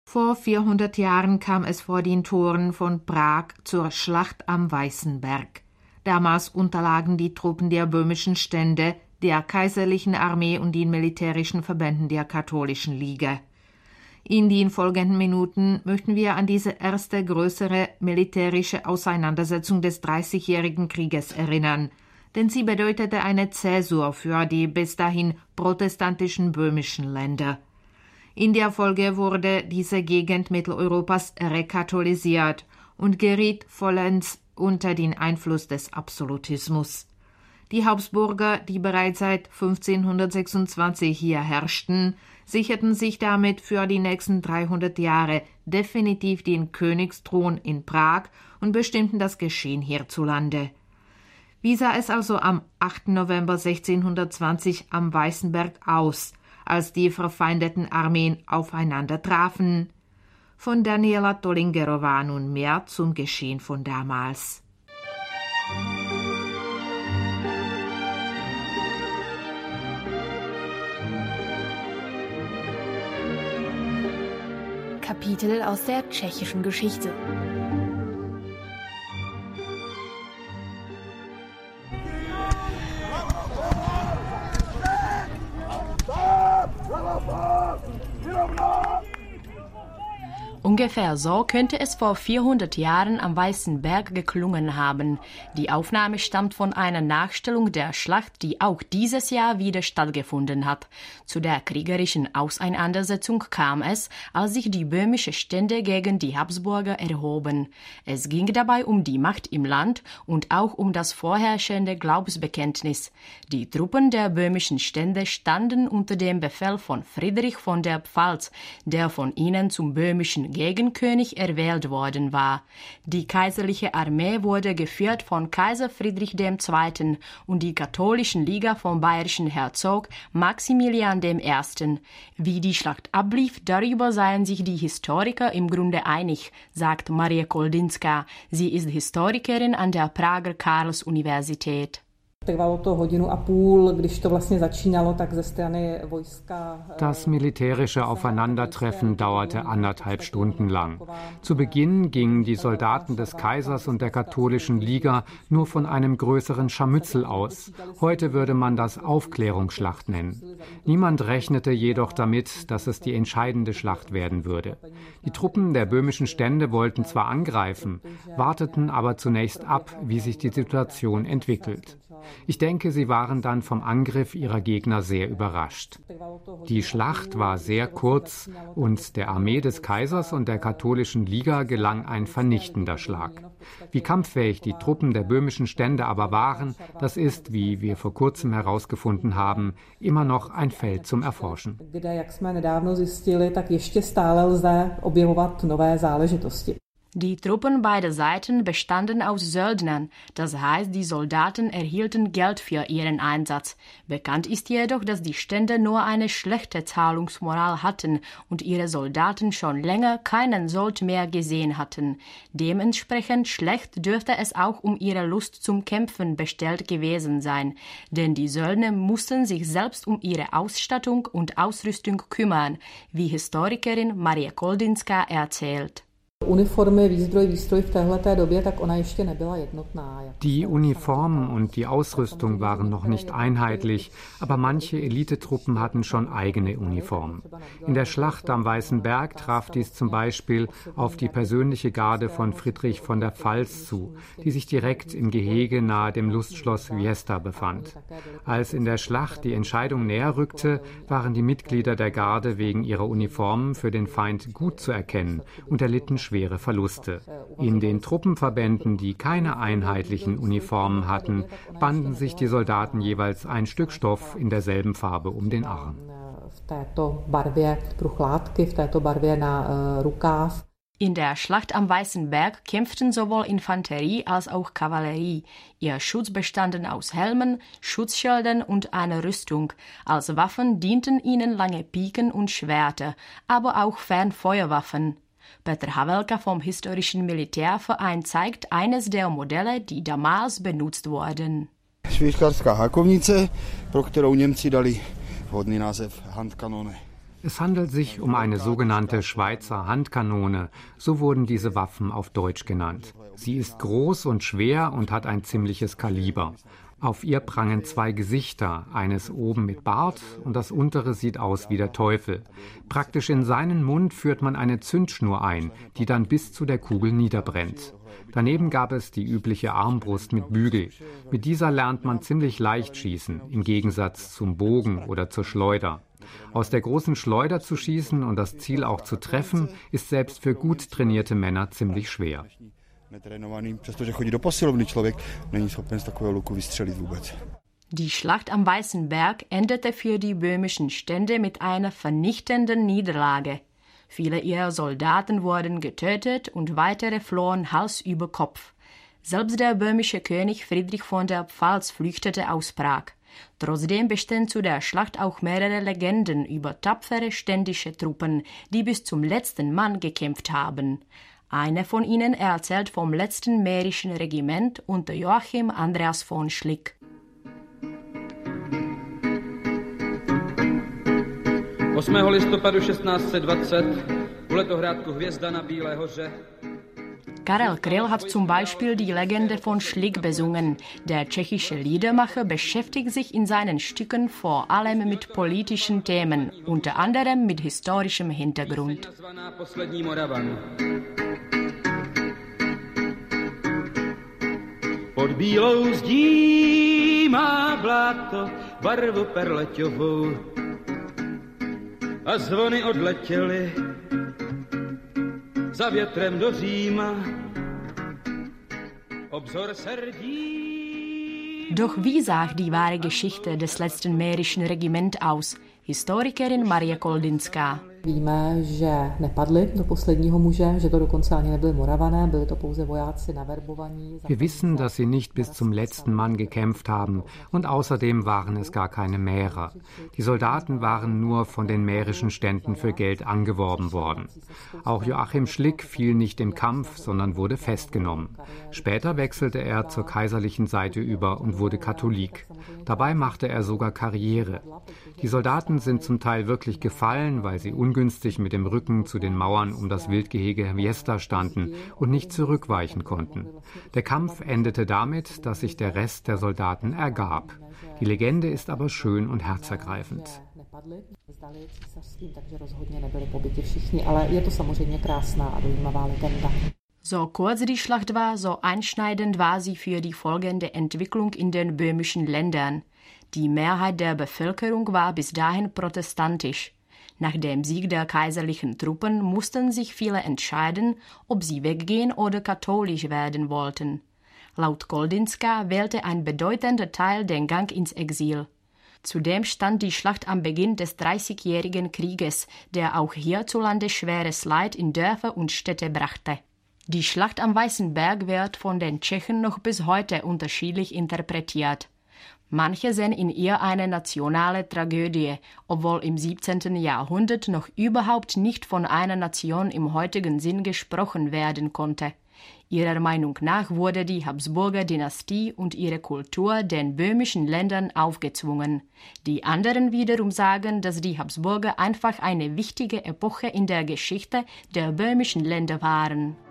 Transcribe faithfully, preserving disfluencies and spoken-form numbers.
Vor vierhundert Jahren kam es vor den Toren von Prag zur Schlacht am Weißen Berg. Damals unterlagen die Truppen der böhmischen Stände der kaiserlichen Armee und den militärischen Verbänden der katholischen Liga. In den folgenden Minuten möchten wir an diese erste größere militärische Auseinandersetzung des Dreißigjährigen Krieges erinnern, denn sie bedeutete eine Zäsur für die bis dahin protestantischen böhmischen Länder. In der Folge wurde diese Gegend Mitteleuropas rekatholisiert und geriet vollends unter den Einfluss des Absolutismus. Die Habsburger, die bereits seit fünfzehnhundertsechsundzwanzig hier herrschten, sicherten sich damit für die nächsten dreihundert Jahre definitiv den Königsthron in Prag und bestimmten das Geschehen hierzulande. Wie sah es also am achten November sechzehnhundertzwanzig am Weißen Berg aus, als die verfeindeten Armeen aufeinander trafen? Von Daniela Tolingerová nun mehr zum Geschehen von damals. Kapitel aus der tschechischen Geschichte. Ungefähr so könnte es vor vierhundert Jahren am Weißen Berg geklungen haben. Die Aufnahme stammt von einer Nachstellung der Schlacht, die auch dieses Jahr wieder stattgefunden hat. Zu der kriegerischen Auseinandersetzung kam es, als sich die böhmischen Stände gegen die Habsburger erhoben. Es ging dabei um die Macht im Land und auch um das vorherrschende Glaubensbekenntnis. Die Truppen der böhmischen Stände standen unter dem Befehl von Friedrich von der Pfalz, der von ihnen zum böhmischen Gegenkönig erwählt worden war. Die kaiserliche Armee wurde geführt von Kaiser Friedrich der Zweite. und die katholischen Liga vom bayerischen Herzog Maximilian der Erste. Wie die Schlacht ablief, darüber seien sich die Historiker im Grunde einig, sagt Marie Koldinska. Sie ist Historikerin an der Prager Karls-Universität. Das militärische Aufeinandertreffen dauerte anderthalb Stunden lang. Zu Beginn gingen die Soldaten des Kaisers und der katholischen Liga nur von einem größeren Scharmützel aus. Heute würde man das Aufklärungsschlacht nennen. Niemand rechnete jedoch damit, dass es die entscheidende Schlacht werden würde. Die Truppen der böhmischen Stände wollten zwar angreifen, warteten aber zunächst ab, wie sich die Situation entwickelt. Ich denke, sie waren dann vom Angriff ihrer Gegner sehr überrascht. Die Schlacht war sehr kurz und der Armee des Kaisers und der katholischen Liga gelang ein vernichtender Schlag. Wie kampffähig die Truppen der böhmischen Stände aber waren, das ist, wie wir vor kurzem herausgefunden haben, immer noch ein Feld zum Erforschen. Die Truppen beider Seiten bestanden aus Söldnern, das heißt, die Soldaten erhielten Geld für ihren Einsatz. Bekannt ist jedoch, dass die Stände nur eine schlechte Zahlungsmoral hatten und ihre Soldaten schon länger keinen Sold mehr gesehen hatten. Dementsprechend schlecht dürfte es auch um ihre Lust zum Kämpfen bestellt gewesen sein, denn die Söldner mussten sich selbst um ihre Ausstattung und Ausrüstung kümmern, wie Historikerin Marie Koldinska erzählt. Die Uniformen und die Ausrüstung waren noch nicht einheitlich, aber manche Elitetruppen hatten schon eigene Uniformen. In der Schlacht am Weißen Berg traf dies zum Beispiel auf die persönliche Garde von Friedrich von der Pfalz zu, die sich direkt im Gehege nahe dem Lustschloss Wiesta befand. Als in der Schlacht die Entscheidung näher rückte, waren die Mitglieder der Garde wegen ihrer Uniformen für den Feind gut zu erkennen und erlitten schwere Verluste. In den Truppenverbänden, die keine einheitlichen Uniformen hatten, banden sich die Soldaten jeweils ein Stück Stoff in derselben Farbe um den Arm. In der Schlacht am Weißen Berg kämpften sowohl Infanterie als auch Kavallerie. Ihr Schutz bestanden aus Helmen, Schutzschilden und einer Rüstung. Als Waffen dienten ihnen lange Piken und Schwerter, aber auch Fernfeuerwaffen. Petr Havelka vom Historischen Militärverein zeigt eines der Modelle, die damals benutzt wurden. Švýcarská hákovnice, pro kterou Němci dali vhodný název Handkanone. Es handelt sich um eine sogenannte Schweizer Handkanone, so wurden diese Waffen auf Deutsch genannt. Sie ist groß und schwer und hat ein ziemliches Kaliber. Auf ihr prangen zwei Gesichter, eines oben mit Bart und das untere sieht aus wie der Teufel. Praktisch in seinen Mund führt man eine Zündschnur ein, die dann bis zu der Kugel niederbrennt. Daneben gab es die übliche Armbrust mit Bügel. Mit dieser lernt man ziemlich leicht schießen, im Gegensatz zum Bogen oder zur Schleuder. Aus der großen Schleuder zu schießen und das Ziel auch zu treffen, ist selbst für gut trainierte Männer ziemlich schwer. Die Schlacht am Weißen Berg endete für die böhmischen Stände mit einer vernichtenden Niederlage. Viele ihrer Soldaten wurden getötet und weitere flohen Hals über Kopf. Selbst der böhmische König Friedrich von der Pfalz flüchtete aus Prag. Trotzdem bestehen zu der Schlacht auch mehrere Legenden über tapfere ständische Truppen, die bis zum letzten Mann gekämpft haben. Eine von ihnen erzählt vom letzten mährischen Regiment unter Joachim Andreas von Schlick. osmého listopadu šestnáctset dvacet u letohrádku Hvězda na Bílé hoře. Karel Kryl hat zum Beispiel die Legende von Schlick besungen. Der tschechische Liedermacher beschäftigt sich in seinen Stücken vor allem mit politischen Themen, unter anderem mit historischem Hintergrund. Pod bílou zdí má bláto barvu perleťovou a zvony odletěly za větrem do Říma. Obzor serdí. Doch wie sah die wahre Geschichte des letzten mährischen Regiments aus? Historikerin Marie Koldinská. Víme, že nepadli do posledního muže, že to dokonce ani nebyli Moravané, byli to pouze vojáci naverbovaní. Wir wissen, dass sie nicht bis zum letzten Mann gekämpft haben und außerdem waren es gar keine Mährer. Die Soldaten waren nur von den mährischen Ständen für Geld angeworben worden. Auch Joachim Schlick fiel nicht im Kampf, sondern wurde festgenommen. Später wechselte er zur kaiserlichen Seite über und wurde Katholik. Dabei machte er sogar Karriere. Die Soldaten sind zum Teil wirklich gefallen, weil sie ungünstig mit dem Rücken zu den Mauern um das Wildgehege Hvězda standen und nicht zurückweichen konnten. Der Kampf endete damit, dass sich der Rest der Soldaten ergab. Die Legende ist aber schön und herzergreifend. So kurz die Schlacht war, so einschneidend war sie für die folgende Entwicklung in den böhmischen Ländern. Die Mehrheit der Bevölkerung war bis dahin protestantisch. Nach dem Sieg der kaiserlichen Truppen mussten sich viele entscheiden, ob sie weggehen oder katholisch werden wollten. Laut Koldinská wählte ein bedeutender Teil den Gang ins Exil. Zudem stand die Schlacht am Beginn des Dreißigjährigen Krieges, der auch hierzulande schweres Leid in Dörfer und Städte brachte. Die Schlacht am Weißen Berg wird von den Tschechen noch bis heute unterschiedlich interpretiert. Manche sehen in ihr eine nationale Tragödie, obwohl im siebzehnten Jahrhundert noch überhaupt nicht von einer Nation im heutigen Sinn gesprochen werden konnte. Ihrer Meinung nach wurde die Habsburger Dynastie und ihre Kultur den böhmischen Ländern aufgezwungen. Die anderen wiederum sagen, dass die Habsburger einfach eine wichtige Epoche in der Geschichte der böhmischen Länder waren.